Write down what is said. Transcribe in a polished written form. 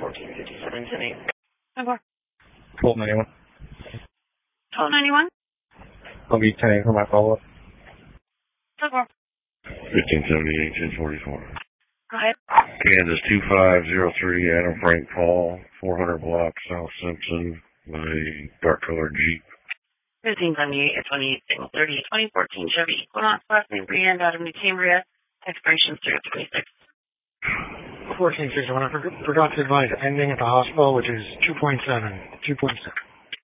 1457 today. Number 1291. 1291. I'll be 10 for my follow-up. Number 1578, 1044. Go ahead. Kansas 2503, Adam Frank Paul, 400 block, South Simpson, with a dark-colored Jeep. 1578 at 28 single 30 2014 Chevy Equinox, last name Brienne, out of New Cambria, expiration 326. 1461, I forgot to advise ending at the hospital, which is 2.7.